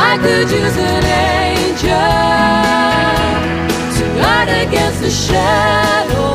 I could use an angel to guard against the shadow